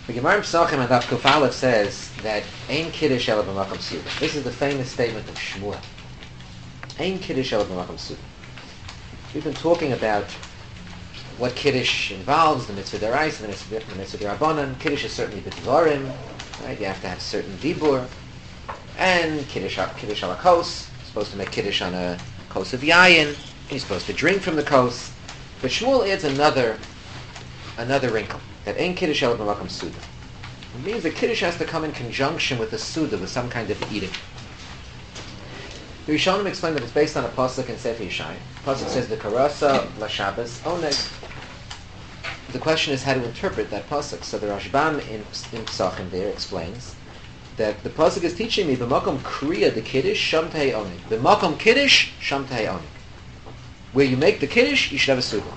The Gemara in Pesachim and Daf Kuf Aleph says that Ein Kiddush Ela B'Makom Suda. This is the famous statement of Shmuel. Ein Kiddush Ela B'Makom Suda. We've been talking about what Kiddush involves, the mitzvah d'oraisa, the mitzvah d'Rabbanan. Kiddush is certainly b'dvarim, right? You have to have certain dibur. And Kiddush ala kos, supposed to make Kiddush on a kos of yayin, and you're supposed to drink from the kos. But Shmuel adds another wrinkle, that Ein Kiddush Ela B'Makom Suda. It means that Kiddush has to come in conjunction with the Suda, with some kind of eating. The Rishonim explain that it's based on a pasuk in Sefer Yeshaya. The pasuk says, "V'karasa l'Shabbos oneg." The question is how to interpret that pasuk. So the Rashbam in Pesachim there explains that the pasuk is teaching me b'makom kriya the Kiddush sham tehei oneg. B'makom Kiddush sham tehei oneg. Where you make the Kiddush, you should have a Suda.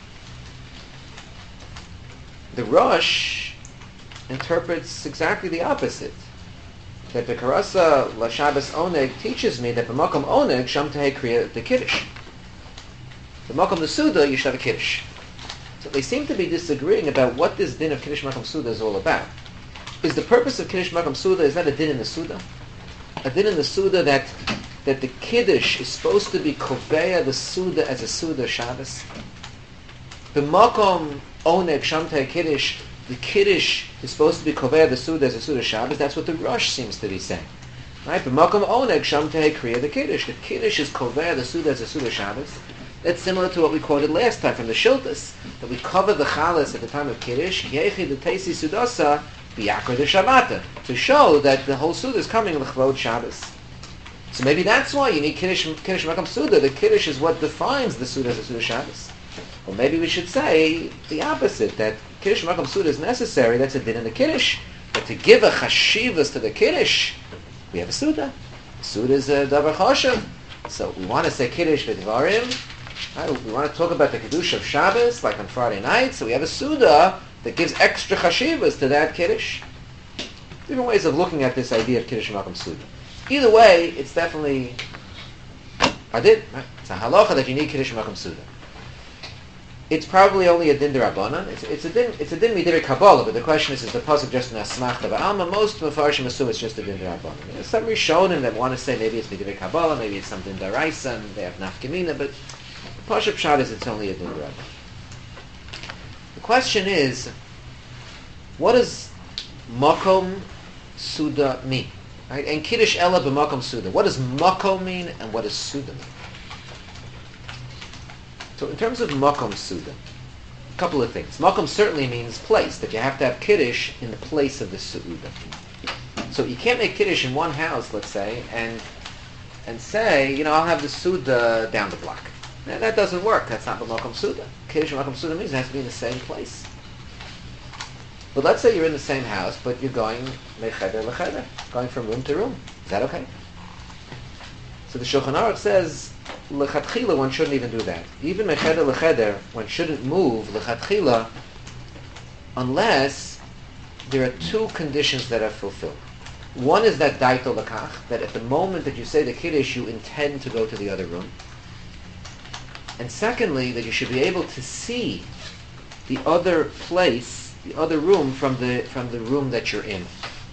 The Rosh interprets exactly the opposite. That the Karasa La Shabbos Oneg teaches me that b'makom Oneg Sham Tehei Kriya the Kiddush. B'makom the Suda, you should have a Kiddush. So they seem to be disagreeing about what this din of Kiddush Makom Suda is all about. Is the purpose of Kiddush Makom Suda, is that a din in the Suda? A din in the Suda that the Kiddush is supposed to be koveya the Suda as a Suda Shabbos? B'makom Oneg Sham Tehei Kiddush, the Kiddush is supposed to be koveya the Suda as a Suda Shabbos. That's what the Rosh seems to be saying. Right? B'makom Oneg Sham Tehei Kriya the Kiddush. The Kiddush is koveya the Suda as a Suda Shabbos. That's similar to what we quoted last time from the Shiltas, that we cover the Chalas at the time of Kiddush, K'yechi the Teisi Sudasa, B'yakor the Shabbata, to show that the whole Suda is coming l'chvod Shabbos. So maybe that's why you need Kiddush Makom Suda. The Kiddush is what defines the Suda as a Suda Shabbos. Or maybe we should say the opposite, that Kiddush Makom Suda is necessary, that's a din in the Kiddush, but to give a chashivas to the Kiddush, we have a Suda. Suda is a davar choshev. So we want to say Kiddush v'dvarim. Right, we want to talk about the Kiddush of Shabbos, like on Friday night, so we have a Suda that gives extra chashivas to that Kiddush. Different ways of looking at this idea of Kiddush Makom Suda. Either way, it's definitely a din. Right? It's a halacha that you need Kiddush Makom Suda. It's probably only a din d'Rabbanan. It's a din midivei Kabbalah, but the question is the pasuk just an asmachta v'alma? Most mefarshim assume it's just a din d'Rabbanan. There's some Rishonim that want to say maybe it's midivei Kabbalah, maybe it's something d'Oraisa, and they have nafkamina, but the pasuk pshat is it's only a din d'Rabbanan. The question is, what does makom suda mean? Right? And Kiddush Ela b'makom Suda. What does makom mean, and what does Suda mean? So in terms of makom Suda, a couple of things. Makom certainly means place, that you have to have Kiddush in the place of the Suda. So you can't make Kiddush in one house, let's say, and say, I'll have the Suda down the block. Now, that doesn't work. That's not what makom Suda. Kiddush makom Suda means it has to be in the same place. But let's say you're in the same house, but you're going mecheder lecheder, going from room to room. Is that okay? So the Shulchan Aruch says, lechatchila, one shouldn't even do that. Even mecheder lecheder, one shouldn't move lechatchila unless there are two conditions that are fulfilled. One is that daito lekach, that at the moment that you say the Kiddush, you intend to go to the other room. And secondly, that you should be able to see the other place, the other room from the room that you're in.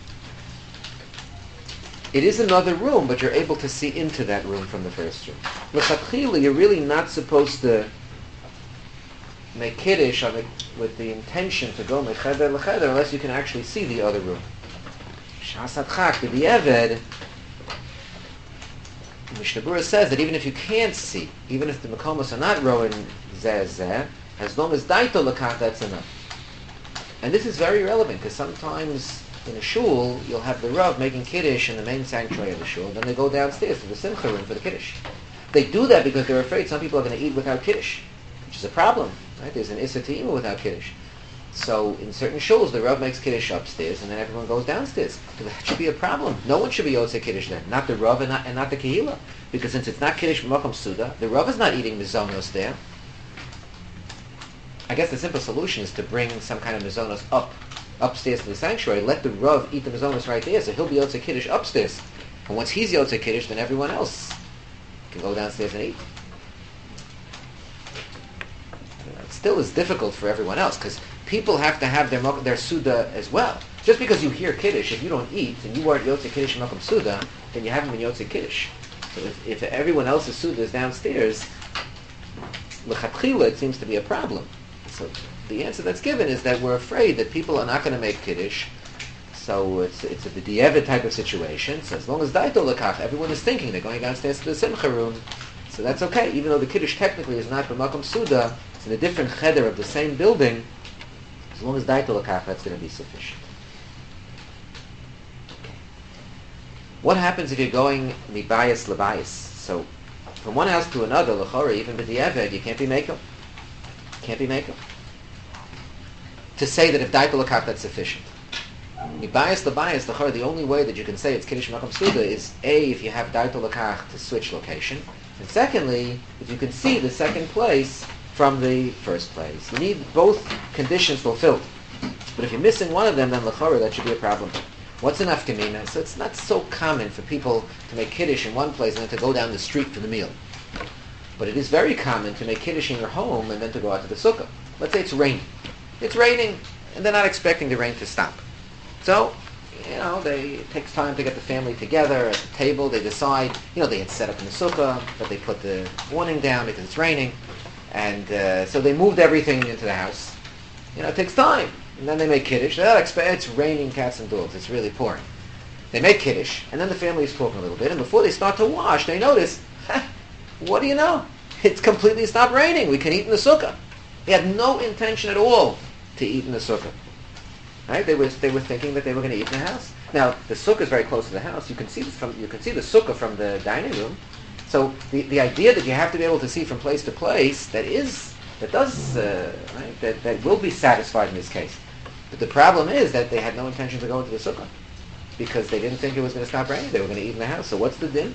It is another room, but you're able to see into that room from the first room. L'chatchila, you're really not supposed to make Kiddush with the intention to go mecheder lecheder unless you can actually see the other room. Shas adchak b'di'eved, Mishnah Berurah says that even if you can't see, even if the makomos are not rowing zeh, as long as daito lekach, that's enough. And this is very relevant because sometimes in a shul you'll have the Rav making Kiddush in the main sanctuary of the shul, then they go downstairs to the simcha room for the Kiddush. They do that because they're afraid some people are going to eat without Kiddush, which is a problem. Right? There's an issa to eat without Kiddush. So in certain shuls, the Rav makes Kiddush upstairs, and then everyone goes downstairs. That should be a problem. No one should be Yotze Kiddush then. Not the Rav and not the Kehila. Because since it's not Kiddush Makom Suda, the Rav is not eating Mizonos there. I guess the simple solution is to bring some kind of Mizonos upstairs to the sanctuary. Let the Rav eat the Mizonos right there, so he'll be Yotze Kiddush upstairs. And once he's Yotze Kiddush, then everyone else can go downstairs and eat. still is difficult for everyone else, because people have to have their Suda as well. Just because you hear Kiddush, if you don't eat, and you weren't Yotze Kiddush Makom Suda, then you haven't been Yotze Kiddush. So if everyone else's Suda is downstairs, l'chatchila, it seems to be a problem. So the answer that's given is that we're afraid that people are not going to make Kiddush, so it's a b'di'evet type of situation. So as long as daito l'kach, everyone is thinking they're going downstairs to the simcha room, so that's okay. Even though the Kiddush technically is not b'makom suda, it's in a different cheder of the same building, as long as daito l'kach, that's going to be sufficient. Okay. What happens if you're going mibayis l'bayis? So from one house to another, l'chora, even b'di'evet, you can't be mekel. Can't be mekel. To say that if daito l'kach, that's sufficient. Mibayis l'bayis, l'chora, the only way that you can say it's Kiddush Makom Suda is A, if you have daito l'kach to switch location, and secondly, if you can see the second place from the first place. You need both conditions fulfilled. But if you're missing one of them, then l'chora, that should be a problem. What's an afkamina? So it's not so common for people to make Kiddush in one place and then to go down the street for the meal. But it is very common to make Kiddush in your home and then to go out to the sukkah. Let's say it's raining. It's raining, and they're not expecting the rain to stop. So, it takes time to get the family together at the table. They decide, they had set up in the sukkah, but they put the warning down because it's raining. And so they moved everything into the house. It takes time. And then they make Kiddush. They don't expect, it's raining cats and dogs. It's really pouring. They make Kiddush, and then the family is talking a little bit. And before they start to wash, they notice, what do you know? It's completely stopped raining. We can eat in the sukkah. They had no intention at all to eat in the sukkah. Right? They were thinking that they were going to eat in the house. Now the sukkah is very close to the house. You can see the sukkah from the dining room. So the idea that you have to be able to see from place to place that will be satisfied in this case. But the problem is that they had no intention to go into the sukkah because they didn't think it was going to stop raining. They were going to eat in the house. So what's the din?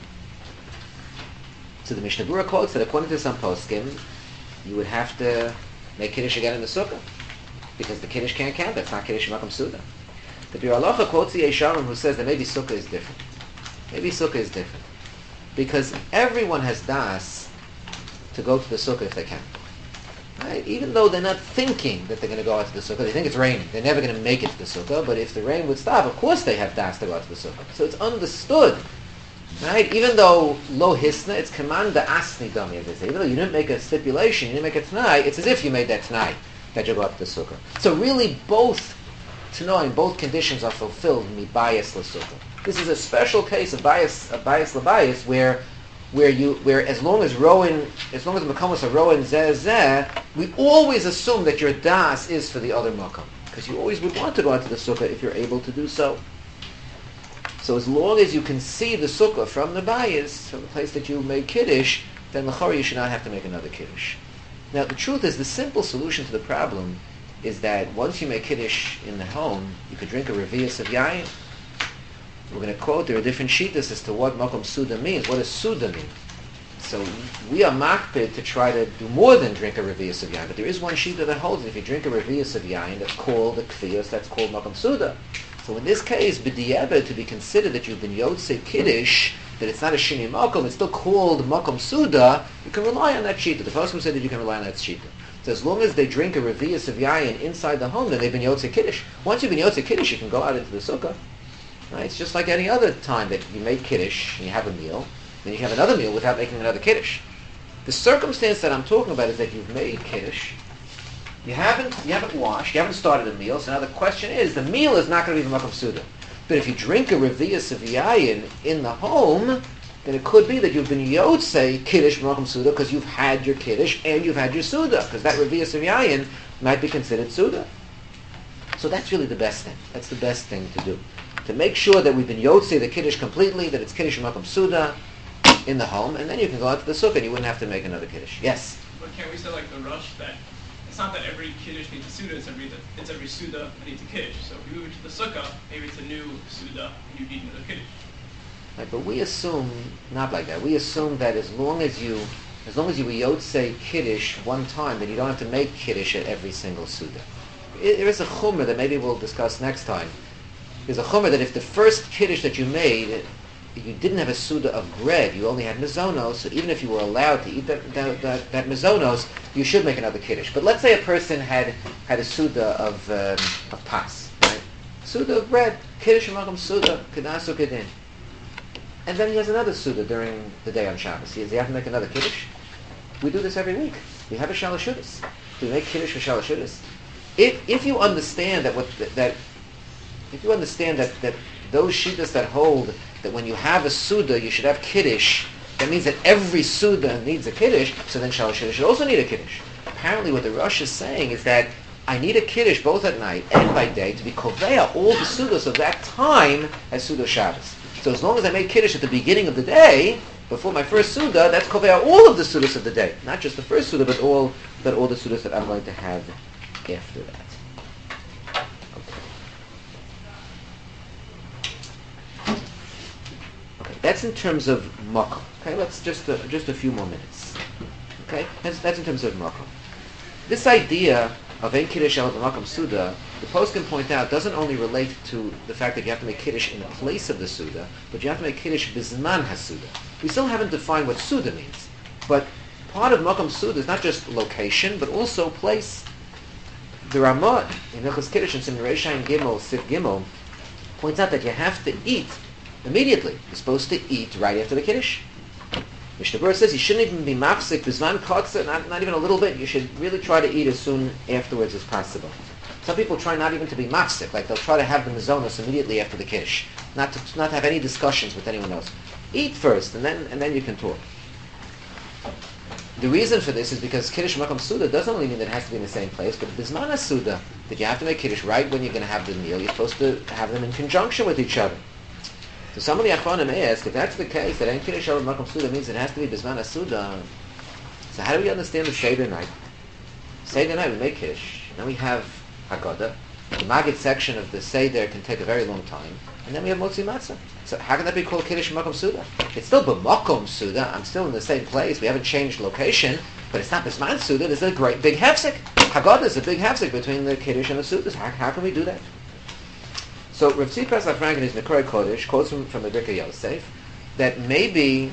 So the Mishnah Berurah quotes that according to some poskim, you would have to make Kiddush again in the sukkah, because the Kiddush can't count. That's not Kiddush Makom Suda. The Bir Halacha quotes the Yesharim who says that maybe Sukkah is different. Maybe Sukkah is different. Because everyone has das to go to the Sukkah if they can. Right? Even though they're not thinking that they're going to go out to the Sukkah, they think it's raining. They're never going to make it to the Sukkah, but if the rain would stop, of course they have das to go out to the Sukkah. So it's understood. Right? Even though lo hisna, it's command the asni dami, as they say. Even though you didn't make a stipulation, you didn't make a t'nai, it's as if you made that t'nai that you go out to the sukkah. So really both t'nai, both conditions are fulfilled in mibayis l'sukkah. This is a special case of bias l'bayis where as long as the makom are rowan zeh, we always assume that your das is for the other makom, because you always would want to go out to the sukkah if you're able to do so. So as long as you can see the sukkah from the bayis, from the place that you made Kiddush, then l'chora you should not have to make another Kiddush. Now the truth is, the simple solution to the problem is that once you make Kiddush in the home, you could drink a revius of yayin. We're going to quote, there are different shittas as to what makom suda means. What does suda mean? So we are makpid to try to do more than drink a revius of yayin, but there is one shitta that holds that if you drink a revius of yayin, that's called a kfiyos, that's called makom suda. So in this case, b'di'eved, to be considered that you've been yotze Kiddush, that it's not a shini makom, it's still called makom suda, you can rely on that shita. The Poskim said that you can rely on that shita. So as long as they drink a revius of yayin inside the home, then they've been yotze Kiddush. Once you've been yotze Kiddush, you can go out into the sukkah. Right? It's just like any other time that you make Kiddush and you have a meal, then you have another meal without making another Kiddush. The circumstance that I'm talking about is that you've made Kiddush, you haven't washed, you haven't started a meal, so now the question is, the meal is not going to be the makom suda. But if you drink a revius of yayin in the home, then it could be that you've been yotze Kiddush makom suda because you've had your Kiddush and you've had your suda, because that revius of yayin might be considered suda. So that's really the best thing. That's the best thing to do. To make sure that we've been yotze the Kiddush completely, that it's Kiddush makom suda in the home, and then you can go out to the sukkah and you wouldn't have to make another Kiddush. Yes? But can't we say like the rush that it's not that every Kiddush needs a Suda, it's every Suda that needs a Kiddush. So if you move it to the Sukkah, maybe it's a new Suda and you need another Kiddush. Right, but we assume not like that. We assume that as long as you yotze Kiddush one time, then you don't have to make Kiddush at every single Suda. There is a chumrah that maybe we'll discuss next time. There's a chumrah that if the first Kiddush that you made, you didn't have a Suda of bread, you only had mizonos, so even if you were allowed to eat that mizonos, you should make another kiddush. But let's say a person had a suda of pas, right? Suda of bread, kiddush makom suda, kedasu kedin. And then he has another suda during the day on Shabbos. Does he have to make another kiddush? We do this every week. We have a shalashudas. Do we make kiddush for shalashudas? If you understand that those shittas that hold that when you have a suda you should have kiddush, that means that every suda needs a kiddush, so then shalashudas should also need a kiddush. Apparently what the Rosh is saying is that I need a kiddush both at night and by day to be koveya all the sudas of that time as suda Shabbos. So as long as I made kiddush at the beginning of the day, before my first suda, that's koveya all of the sudas of the day. Not just the first suda, but all the sudas that I'm going to have after that. Okay, that's in terms of makom. Okay, let's just a few more minutes. Okay, that's in terms of makom. This idea of ein kiddush el b'makom suda, the post can point out, doesn't only relate to the fact that you have to make kiddush in the place of the suda, but you have to make kiddush bizman hasuda. We still haven't defined what suda means, but part of makom suda is not just location, but also place. The Ramah in Hilchos Kiddush in Siman Reish Ayin Gimel, Sif Gimel, points out that you have to eat immediately. You're supposed to eat right after the Kiddush. Mishnah Berurah says you shouldn't even be mafsik bizman kotzer, not even a little bit. You should really try to eat as soon afterwards as possible. Some people try not even to be mafsik, like they'll try to have the mizonos immediately after the Kiddush, not to have any discussions with anyone else. Eat first, and then you can talk. The reason for this is because Kiddush Makom Suda doesn't only mean that it has to be in the same place, but Bismana Suda, that you have to make Kiddush right when you're going to have the meal. You're supposed to have them in conjunction with each other. So some of the Achronim ask, if that's the case, that Ein Kiddush Makom Suda means it has to be Bismana Suda, so how do we understand the Seder night? Seder night we make Kiddush, then we have Haggadah. The Maggid section of the Seder can take a very long time, and then we have Motzi Matzah. So how can that be called Kiddush Makom Suda? It's still B'makom Suda. I'm still in the same place. We haven't changed location, but it's not Bisman Suda. There's a great big hefsek. Haggadah is a big hefsek between the Kiddush and the Sudas. How can we do that? So Rav Tzvi Pesach Frank in his Nekorei Kodesh quotes from the Birkei Yosef that maybe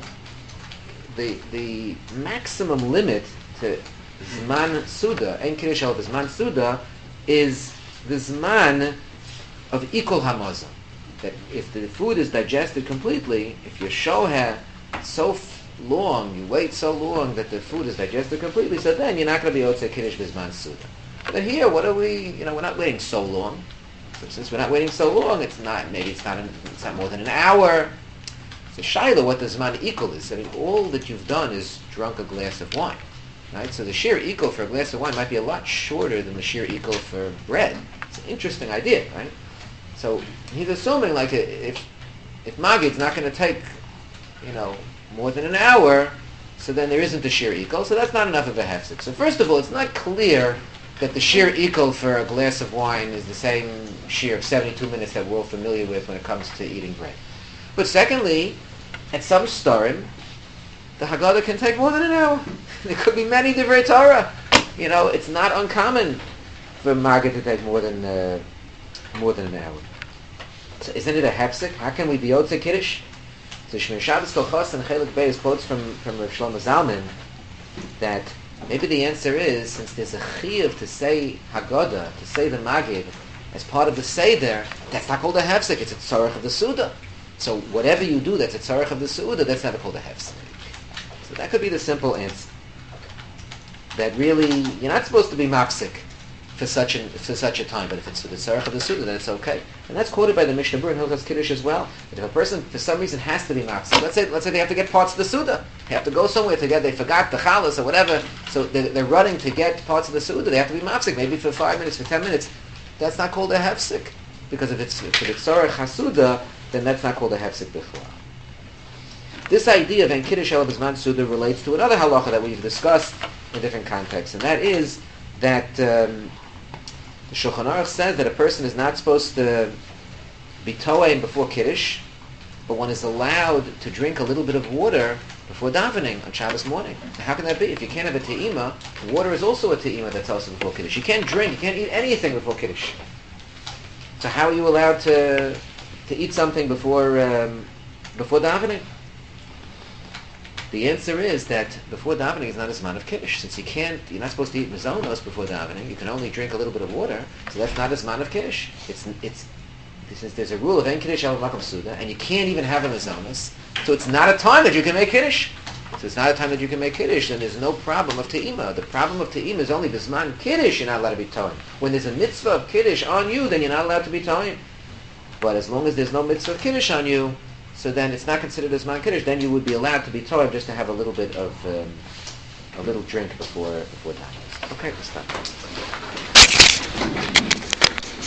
the maximum limit to Zman Suda, Ein Kiddush El Zman Suda, is the Zman of Ikol HaMazon. That if the food is digested completely, if your shoha long, you wait so long that the food is digested completely, so then you're not going to be Otzei Kiddush Bizman Suda. But here, what are we, we're not waiting so long. So since we're not waiting so long, it's not more than an hour. It's a shayla what the Zman Ikol is. I mean, all that you've done is drunk a glass of wine. Right? So the sheer Ikol for a glass of wine might be a lot shorter than the sheer Ikol for bread. It's an interesting idea, right? So he's assuming like if Magid's not going to take, more than an hour, so then there isn't a sheer equal. So that's not enough of a hefsek. So first of all, it's not clear that the sheer equal for a glass of wine is the same sheer of 72 minutes that we're all familiar with when it comes to eating bread. But secondly, at some starim, the Haggadah can take more than an hour. There could be many divrei Torah. It's not uncommon for Magid to take more than an hour. So isn't it a hefsek? How can we be Yotzei Kiddush? So Shmir Shabbos Kolchos and Chelik Beis quotes from Rav Shlomo Zalman that maybe the answer is, since there's a chiyuv to say Haggadah, to say the Magid, as part of the Seder, that's not called a hefsek, it's a tzarech of the Suda. So whatever you do that's a tzarech of the Suda, that's never called a hefsek. So that could be the simple answer. That really, you're not supposed to be mafsik for such a time, but if it's for the tzarech of the Suda, then it's okay. And that's quoted by the Mishnah Berurah in Hilchos Kiddush as well. That if a person, for some reason, has to be mafsik, let's say they have to get parts of the Suda. They have to go somewhere to get, they forgot the chalas or whatever, so they're running to get parts of the Suda, they have to be mafsik, maybe for 5 minutes, for 10 minutes. That's not called a hefsik. Because if it's for the tzarech hasuda, then that's not called a hefsik before. This idea of Ein Kiddush El Bizman Suda relates to another halacha that we've discussed in different contexts, and that is that the Shulchan Aruch says that a person is not supposed to be toeim before Kiddush, but one is allowed to drink a little bit of water before davening on Shabbos morning. How can that be? If you can't have a te'ima, water is also a te'ima that's also before Kiddush. You can't drink, you can't eat anything before Kiddush. So how are you allowed to eat something before davening? The answer is that before davening is not a zman of kiddush, since you're not supposed to eat mazonos before davening. You can only drink a little bit of water, so that's not a zman of kiddush. Since there's a rule of en kiddush al makom suda, and you can't even have a mazonos, so it's not a time that you can make kiddush. So it's not a time that you can make kiddush, then there's no problem of te'ima. The problem of te'ima is only bisman kiddush you're not allowed to be toim. When there's a mitzvah of kiddush on you, then you're not allowed to be toim. But as long as there's no mitzvah of kiddush on you, so then it's not considered as man kiddush. Then you would be allowed to be toim just to have a little bit of a little drink before davening. Okay, let's stop.